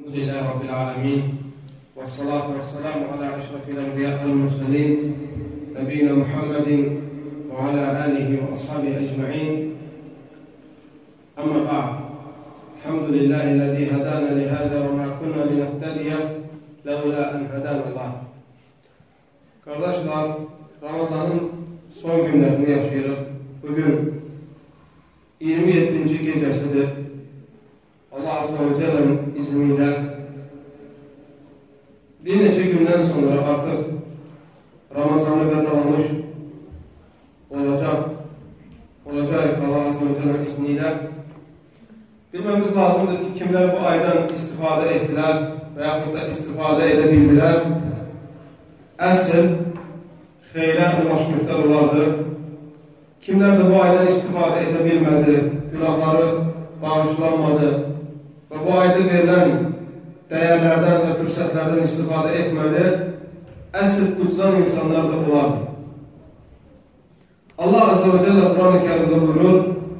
الحمد لله رب العالمين والصلاة والسلام على أشرف الأنبياء والمرسلين نبينا محمد وعلى آله وأصحابه أجمعين. أما بعد، الحمد لله الذي هدانا لهذا وما كنا لنهتدي لولا أن هدانا الله. Kardeşler, Ramazan'ın son günlerini yaşıyoruz. Bugün 27. gecesidir. Allah Azze ve Celle'nin izniyle bir neçə gündən sonra artıq Ramazanı vedalamış olacaq Allah Azze ve Celle'nin izniyle. Bilmemiz lazımdır ki kimler bu aydan istifadə etdilər və yaxud da istifadə edə bildilər, əsl xeyrə ulaşmışlar olardı. Kimlər də bu aydan istifadə edə bilmədi, günahları bağışlanmadı və bu ayda verilən dəyərlərdən və fürsətlərdən istifadə etmədi, əsl ucuzan insanlar da olardı. Allah Azze ve Celle Kur'an-ı Kerim'de buyurur: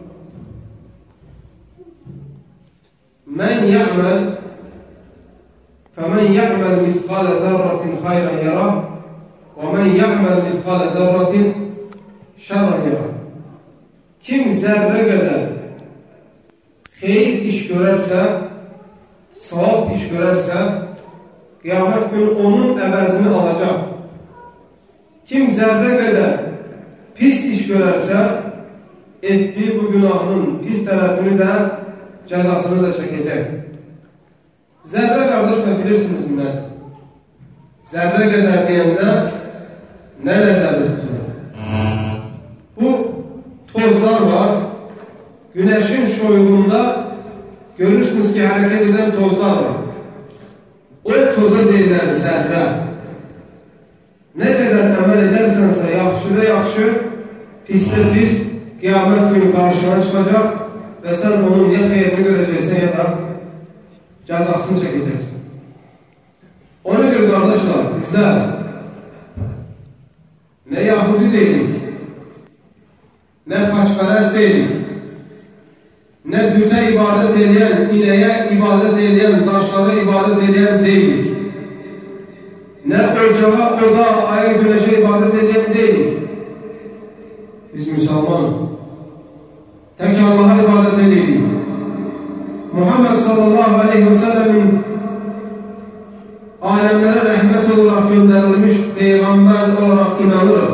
"Men ya'mel femen ya'mel miskale zerratin hayran yarah ve men ya'mel miskale zerratin şerran yarah." Kim zerre kadar xeyir iş görərsə, savab iş görərsə, qiyamət günü onun əvəzini alacaq. Kim zərrə qədər pis iş görərsə, etdiyi bu günahının pis tərəfini də, cəzasını da çəkəcək. Zərrə qardaşlar bilirsiniz nədir? Zərrə qədər deyəndə nə nəzərdə tutulur? Bu tozlar var. Güneşin şoyğunda görürsünüz ki hareket eden tozlar var. O toza deyirlər zərrə. Ne kadar əməl edərsənsə, yaxşı da yaxşı, pis də pis, qiyamət günü qarşına çıxacaq və sən onun ya xeyrini görəcəksən ya da cəzasını çəkəcəksən. Ona göre qardaşlar, bizlər ne Yahudi deyilik, ne xaçpərəst deyilik, ne büte ibadet edən, ineğe ibadet edən, daşlara ibadet edən deyilik. Ne ocağa, oda, aya, güneşe ibadet edən deyilik. Biz Müslümanız. Tek Allah'a ibadet edirik. Muhammed sallallahu aleyhi ve sellemin alemlere rahmet olarak gönderilmiş peygamber olarak inanırız.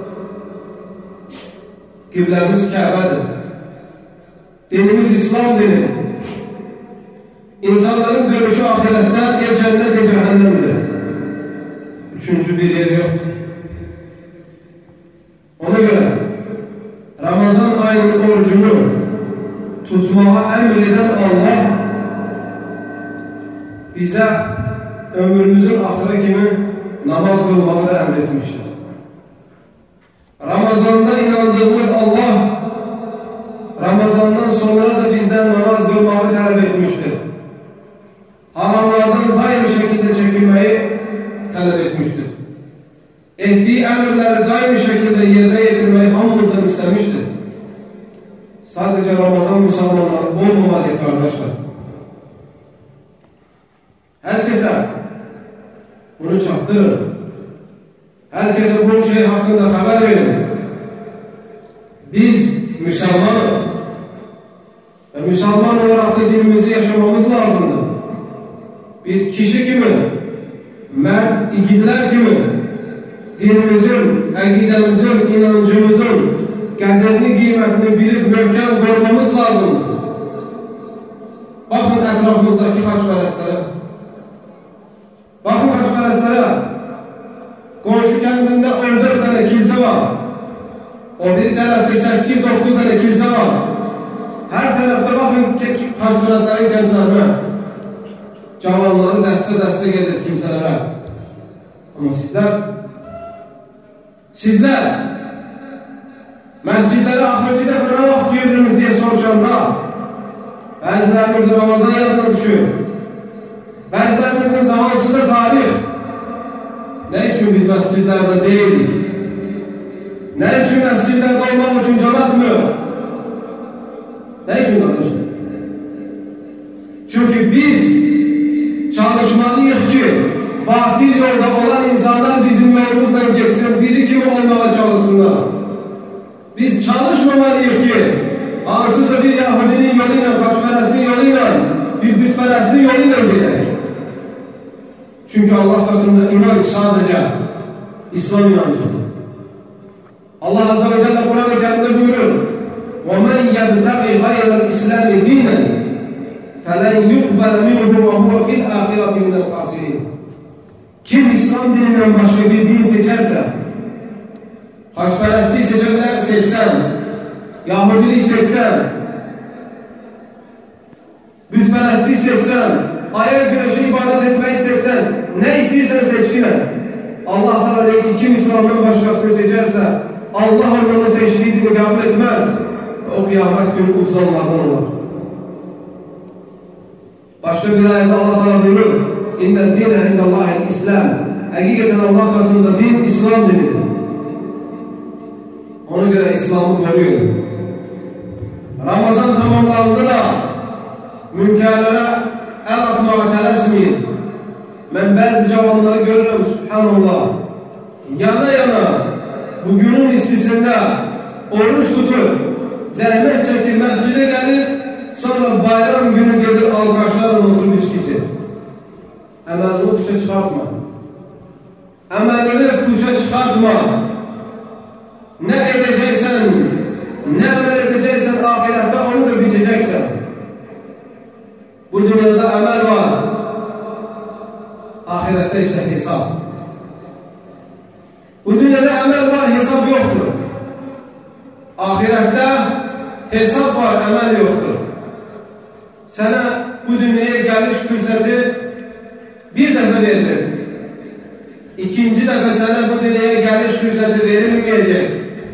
Kiblerimiz Kabe'dir. Dinimiz İslam dinidir. İnsanların görüşü ahirette ya cennet ya cehennemdir. Üçüncü bir yer yoktur. Ona göre Ramazan ayının orucunu tutmaya emreden Allah bize ömrümüzün ahire kimi namaz kılmağı da emretmiştir. Ramazan'da inandığımız Allah Ramazan'dan sonra da bizden namaz kılmağı talep etmiştir. Haramlardan daimi şekilde çekilmeyi talep etmiştir. Ettiği emirleri daimi şekilde yerine getirmeyi hamımızdan istemiştir. Sadece Ramazan Müslümanlar olmamalı kardeşler. Herkese bunu çaktırın. Herkese bu şey hakkında haber verin. Biz Müslümanız. Ve Müslüman olarak da dinimizi yaşamamız lazımdır. Bir kişi kimi, mert ikidiler kimi, dinimizin, akidemizin, inancımızın qədrini, kıymetini bilip möhkem korumamız lazımdır. Bakın etrafımızdaki xaçpərəstlere. Bakın xaçpərəstlere. Komşu kendinde 14 tane kilise var. O bir tarafta 8-9 tane kilise var. Her tarafta bakın xaçpərəstlərin kendilerine. Cavanları dəstə gelir kimselere. Ama sizler mescidlere ahirki defa ne vaxt girdiniz diye soruşanda bazılarınız Ramazan yanına düşüyor. Bazılarınızın zamansızı tarih. Ne için biz mescidlerde değiliz? Ne için mescidlerde olmak için can atmıyor? Ne için kardeşler? Çünkü biz batil yolda olan insanlar bizim yolumuzdan geçsin, bizi kim olmaya çalışsınlar. Biz çalışmamalıyız ki, ansızı bir Yahudinin yoluyla, Haçperest'in yoluyla, bir bütperest'in yoluyla gidelim. Çünkü Allah katında iman sadece İslam inancıdır. Allah Azze ve Celle Kur'an-ı Kerim'de buyurur: وَمَنْ يَبْتَغِ غَيْرَ الْإِسْلَامِ دِينًا فَلَنْ يُقْبَلَ مِنْهُ وَهُوَ فِي الْآخِرَةِ مِنَ الْخَاسِرِينَ. Kim İslam dininden başka bir din seçerse, Haçperestliği seçsen, Yahudiliği seçsen, bütperestliği seçsen, aya güneşe ibadet etmeyi seçsen, ne istiyorsan seç yine. Allah Teala diyor ki kim İslam'dan başkasını seçerse Allah onun seçtiği dini kabul etmez. O kıyamet günü uzanlardan olur. Başka bir ayette Allah Teala buyurur: İnned dine indellâhil İslam. Hakikaten Allah katında din İslam dinidir. Ona göre İslam'ı koruyor. Ramazan tamamlandı da münkerlere el atmaya telaşmayın. Ben bazı cavanları görürüm, subhanallah. Yana yana bugünün istisinde oruç tutup zahmet çekip mescide gelir, sonra bayram günü gelir alkaşlarla oturup içki içer. Emelini kuşa çıkartma. Emelini kuşa çıkartma. Ne edeceksen, ne amel edeceksen ahirette onu da biçeceksen. Bu dünyada amel var. Ahirette ise hesap. Bu dünyada amel var, hesap yoktur. Ahirette hesap var, amel yoktur. Sana bu dünyaya geliş fırsatı bir defa verilir. İkinci defa sana bu dünyaya geliş fırsatı verilmeyecek.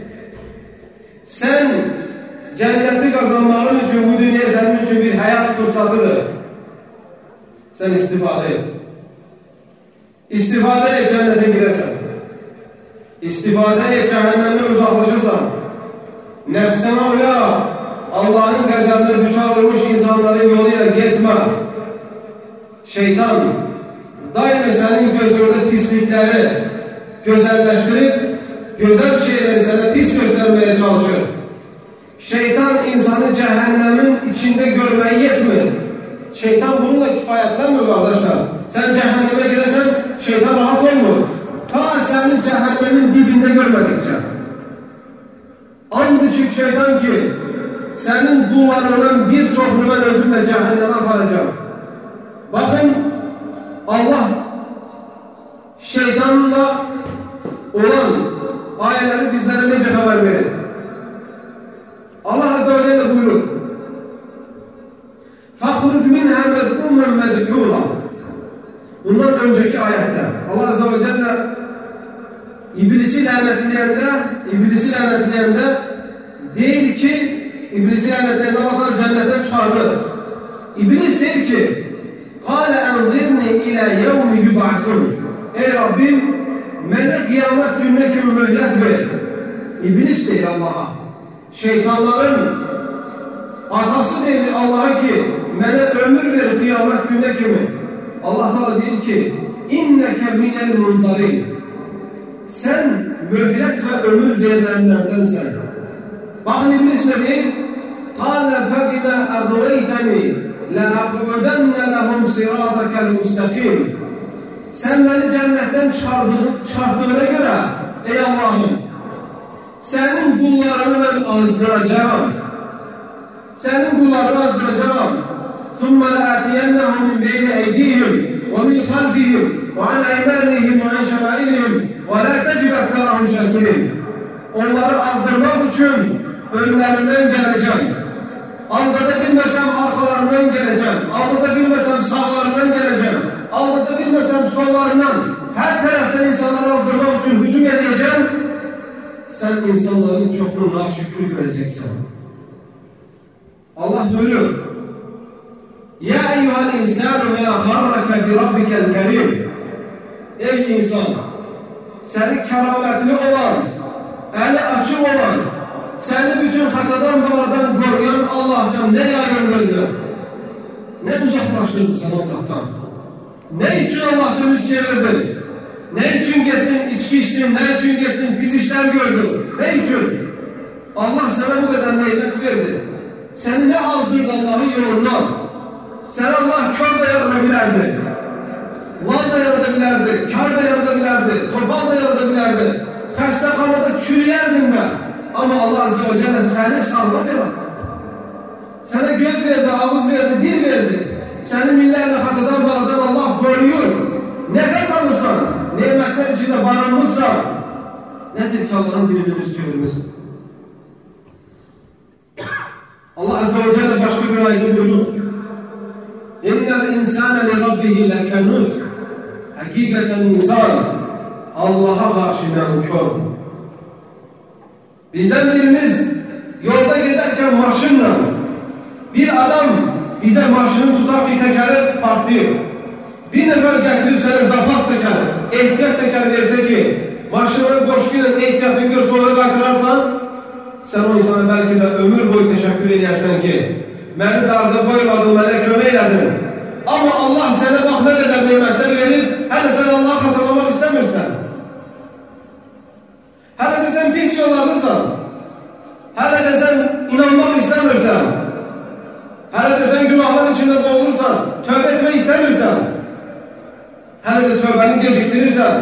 Sen cenneti kazanmanın için bu dünya senin için bir hayat fırsatıdır. Sen istifade et. İstifade et, cennete girersen. İstifade et, cehennemden uzaklaşırsan. Nefsine uyarak Allah'ın gazabına düşer olmuş insanların yoluyla gitme. Şeytan daima senin gözünde pislikleri güzelleştirip güzel şeyleri sana pis göstermeye çalışır. Şeytan insanı cehennemin içinde görmeyi yetmiyor. Şeytan bununla kifayetlenmiyor kardeşler. Sen cehenneme girersen şeytan rahat olmuyor. Ta seni cehennemin dibinde görmedikçe. And içip şeytan ki senin duvarının birçokunu ben özümle cehenneme aparacağım. Bakın Allah şeytanla olan ayetleri bizlere nece haber verir. Allah Azze ve Celle buyurur: فَخْرُجْ مِنْهَا مَذْءُمًا مَذْحُورًا. Bundan önceki ayette Allah Azze ve Celle İblisi lanetleyende değil ki İblisi lanetleyende Allah cennetten çağırdı. İblis der ki قَالَ اَنْظِرْنِي اِلَى يَوْمِ يُبْعَثُونَ. Ey Rabbim, bana kıyamet gününe kimi mühlet ver. İblis der Allah'a. Şeytanların atası der Allah'a ki bana ömür ver kıyamet gününe kimi. Allah Teala der ki اِنَّكَ مِنَ الْمُنْظَرِينَ. Sen mühlet ve ömür verilenlerdensen. Bakın İblis ne der? قَالَ فَبِمَا أَغْوَيْتَنِي لَأَقْعُدَنَّ لَهُمْ صِرَاطَكَ الْمُسْتَقِيمِ. Sen beni cennetten çıkarttığına göre ey Allah'ım, senin kullarını ben azdıracağım. Senin kullarını azdıracağım. ثُمَّ لَأَتِيَنَّهُمْ مِنْ بَيْنِ اَيْدِيهِمْ وَمِنْ خَلْفِهِمْ وَعَنْ اَيْمَانِهِمْ وَعَنْ شَمَائِلِهِمْ وَلَا تَجِدْ اَكْثَرَهُمْ شَاكِرِينَ. Onları azdırmak için önlerinden geleceğim. Aldatabilmesem arkalarından geleceğim. Aldatabilmesem sağlarından geleceğim. Aldatabilmesem sollarından, her taraftan insanları azdırmak için hücum edeceğim. Sen insanların çokluğuna şükrü göreceksin. Allah buyuruyor: Ya eyyuhel insanu ma gharrake bi rabbikel kerim. Ey insan, seni kerametli olan, eli açık olan, seni bütün hatadan baladan koruyan Allah'tan ne yayınlıydı, ne uzaklaştırdı sen Allah'tan. Ne için Allah'tan yüz çevirdin? Ne için gittin, içki içtin, ne için gittin, pis işler gördün? Ne için? Allah sana bu kadar nimet verdi. Seni ne azdırdı Allah'ın yolundan? Sen Allah kör da yaratabilirdi. Mal da yaratabilirdi, kar da yaratabilirdi, topal da yaratabilirdi. Hastahanada çürüyerdin ben. Ama Allah Azze ve Celle seni sağlam yarattı. Sana göz verdi, ağız verdi, dil verdi. Seni millerle hatadan baladan Allah koruyor. Nefes alırsan, nimetler içinde barınmışsan, nedir ki Allah'ın dilini üst çevirmesi? Allah Azze ve Celle başka bir ayette buyuruyor. İnnel insâne li rabbihi lekenûd. Hakikaten insan Allah'a karşı nankör. Bizden birimiz yolda giderken maşınla bir adam bize maşını tutar bir tekeri patlıyor. Bir nefer getirip sana zapas teker, ehtiyat teker verse ki maşının koşkuyla ehtiyatını gör sonra kaytırarsan sen o insana belki de ömür boyu teşekkür edersen ki beni darda koymadın, bana köme eyledin. Ama Allah sana bak ne kadar nimetler verir, hele sen Allah'ı hatırlamak istemiyorsan. Hele de sen pis yollardasın. Hele de sen inanmak istemiyorsan. Hele de sen günahların içinde boğulursan, tövbe etmeyi istemiyorsan. Hele de tövbeni geciktirirsen.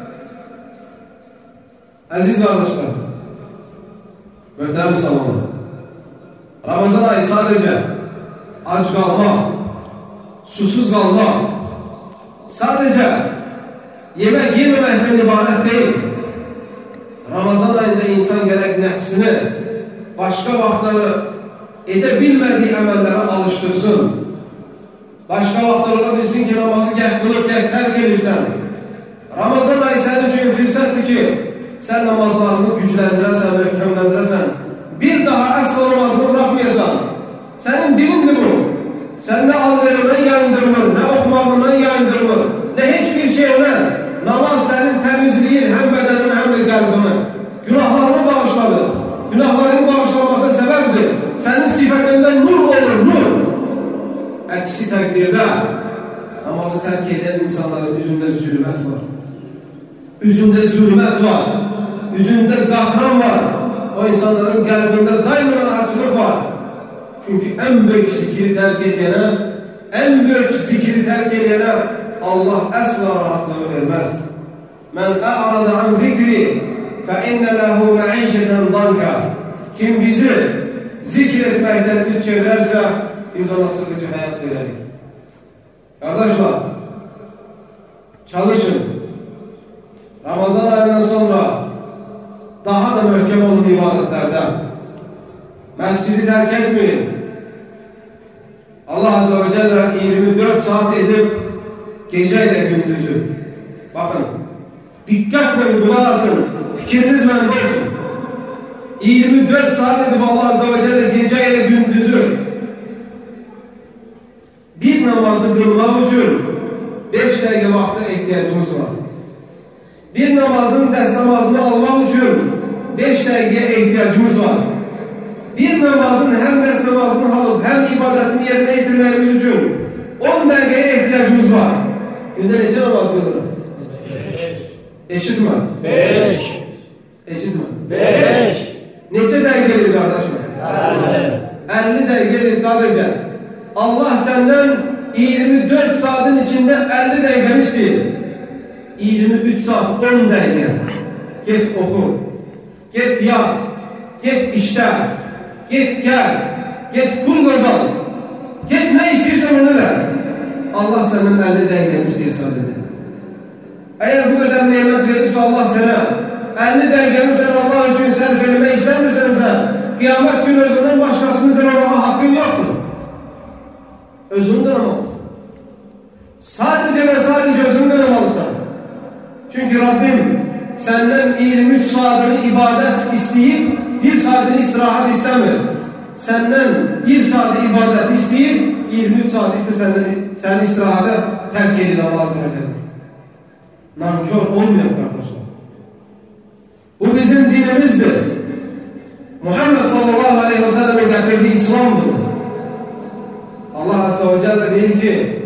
Aziz kardeşler, muhterem Müslümanlar, Ramazan ayı sadece aç kalmak, susuz kalmak, sadece yemek yememekten ibaret değil. Ramazan ayında insan gerek nefsini başka vaktları edebilmediği amellere alıştırsın. Başka vaktlar olabilsin ki namazı gel kılıp gel terk edilsen. Ramazan ayı senin için fırsatı ki sen namazlarını güçlendiresen, möhkemlendiresen, bir daha asla namazını bırakmayasan. Senin dilindir bu. Sen ne alverine yayındırmır, ne okumağına yayındırmır, ne hiçbir şeyine. Namaz senin temizliğin hem bedenini hem de kalbini. Günahlarını bağışladı. Günahların bağışlanması sebeptir. Senin sıfatından nur olur, nur. Aksi takdirde namazı terk eden insanların yüzünde zulmet var. Yüzünde zulmet var. Yüzünde katran var. O insanların kalbinde daima rahatlık var. Çünkü en büyük zikri terk edene, en büyük zikri terk edene Allah asla rahatlığı vermez. Men a'rada an zikri fe inne lehu me'işeten danka. Kim bizi zikretmekten yüz çevirerse biz ona sıkıcı hayat verelim. Kardeşler, çalışın. Ramazan ayından sonra daha da mühkem olun ibadetlerden. Mescidi terk etmeyin. Allah Azze ve Celle 24 saat edip geceyle gündüzü. Bakın, dikkatle uygulasın, fikriniz bende olsun. 24 saat edip Allah Azze ve Celle geceyle gündüzü bir namazı kılmak için 5 dakika vakte ihtiyacımız var. Bir namazın ders namazını almak için 5 dakika ihtiyacımız var. Bir namazın hem ders namazını alıp hem ibadetini yerine getirmemiz için 10 dakikaya ihtiyacımız var. Günde nece namaz kılır? 5. Eşit mi? 5. Eşit mi? 5. Nece dakika gelir kardeşler? 50 dakika gelir sadece. Allah senden 24 saatin içinde 50 dakika istiyor. 23 saat 10 dakika. Git oku. Git yat. Git işte. Git gez. Git kul kazan. Git ne istiyorsan onu ver. Allah senden 50 dakika istiyor sadece. Eğer bu kadar nimet verirse Allah sana 50 dakikanı sen Allah için sarf etmeyi istemiyorsan sen kıyamet günü özünden başkasını kınamama hakkın yoktur. Özünü kınamaz. Sadece ve sadece özünü kınamalısın. Çünkü Rabbim senden 23 saatini ibadet isteyip 1 saatini istirahat istemiyor. Senden 1 saat ibadet isteyip 23 saat ise sen istirahate terk edin Allah Azze ve Celle. Nankör olmayan kardeşler. Bu bizim dinimizdir. Muhammed sallallahu aleyhi ve sellem'in getirdiği İslam'dır. Allah Azze ve Celle diyor ki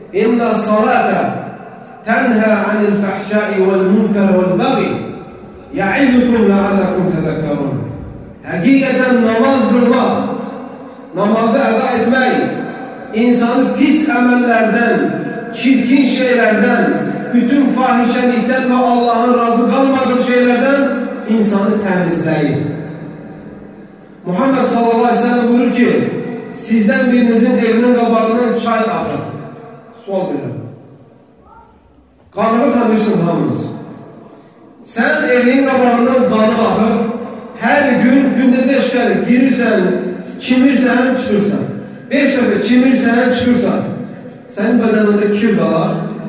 İnna salata tenha anil fahşai vel munkar vel bagi ya'idukum la'allakum tezekkerun. Hakikaten namaz kılmak, namazı eda etmek, insanı pis emellerden, çirkin şeylerden, bütün fahişelikten ve Allah'ın razı kalmadığı şeylerden insanı temizleyir. Muhammed sallallahu aleyhi ve sellem buyurur ki, sizden birinizin evinin kabağından çay akır. Sual verir. Kanını tanırsın hamınız. Sen evinin kabağından kanı akır. Her gün, günde 5 kere girirsen, çimirsen, çıkırsan. 5 defa çimirsen, çıkırsan. Senin bedeninde kir kalar.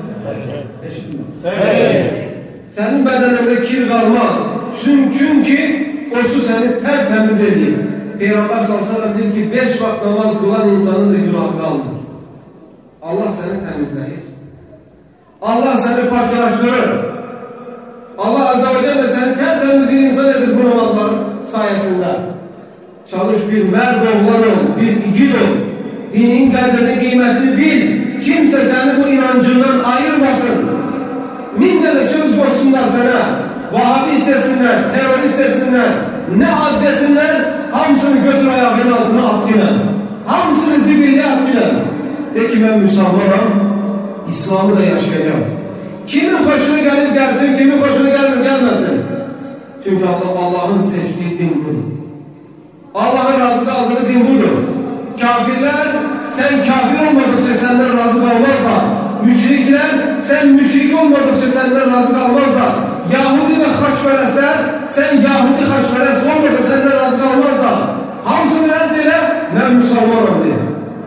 Hayır. Senin bedeninde kir kalmaz. Çünkü o su seni tertemiz ediyor. Peygamber sallallahu aleyhi ve sellem diyor ki 5 vakit namaz kılan insanın da günahı kalmıyor. Allah seni temizleyir. Allah seni paklaştırır. Allah azze ve celle seni tertemiz bir insan edir bu namazlar sayesinde. Çalış bir merd oğlan ol, bir igil ol. Dinin kadrini, kıymetini bil. Kimse seni bu inancından ayırmasın. Minnetle söz koşsunlar sana. Vahabi desinler, terörist desinler, ne ad desinler, hamısını götür ayağının altına at yine. Hamısını zibilliye at yine. De ki ben Müslümanım, İslam'ı da yaşayacağım. Kimin hoşuna gelir gelsin, kimin hoşuna gelmir gelmesin. Çünkü Allah'ın seçtiği din budur. Allah'ın razı kaldığı din budur. Kafirler, sen kafir olmadıkça senden razı kalmazlar. Müşrikler, sen müşrik olmadıkça senden razı kalmazlar. Yahudi ve haçperestler, sen Yahudi haçperest olmasa senden razı kalmazlar. Hamsını reddile, ben Müslümanım diye.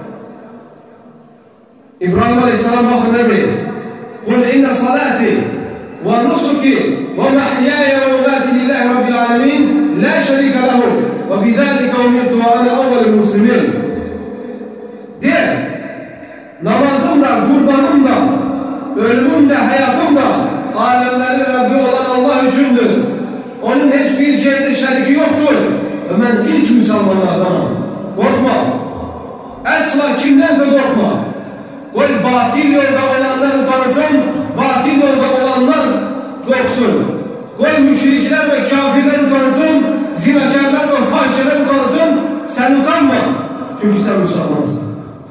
İbrahim Aleyhisselam bakın ne diyor? Kul inne salati ve nusuki ve mahyaya ve memati lillahi rabbil alemin la şerike lehu ve bizalike umirtu ve ana evvelul muslimin. De, namazım da, kurbanım da, ölümüm de, hayatım da alemlerin Rabbi olan Allah üçündür. Onun hiçbir şeyde şeriki yoktur. Ve ben ilk Müslümanlardanım. Korkma. Asla kimdense korkma. Koy batıl yolda olanlar utansın, batıl yolda olanlar korksun. Koy müşrikler ve kafirler utansın, zinakarlar ve fahişeler utansın, sen utanma. Çünkü sen Müslümansın.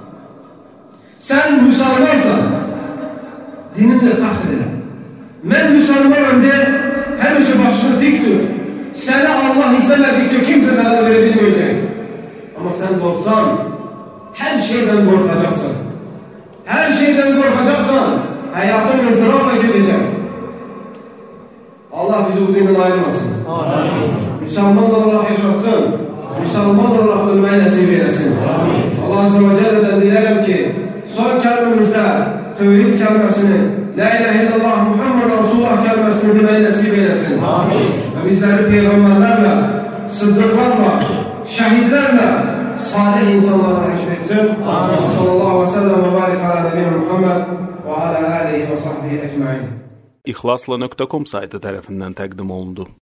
Sen Müslümansan, dininle fakhredin. Ben Müslümanım de, her işe başını dik tut. Seni Allah istemedikçe kimse sana verebilmeyecek. Ama sen korksan, her şeyden korkacaksın. Her şeyden korkacaksan, hayatın ızdırapla geçecek. Allah bizi bu dinden ayırmasın. Amin. Müslüman olarak yaşatsın. Müslüman olarak ölmeyi nasip eylesin. Allah azze ve celle'den dilerim ki, son kelimemizde tevhid kelimesini, la ilahe illallah Muhammed Resulullah kelimesini demeyi nasip eylesin. Amin. Ve bizleri peygamberlerle, sıddıklarla, şehitlerle, salih insanlarla haşretsin. Amin. Sallallahu aleyhi ve sellem ve barik ala nebiyyina Muhammed ve ala alihi ve sahbihi ecmaîn. İhlasla.com saytı tarafından təqdim olundu.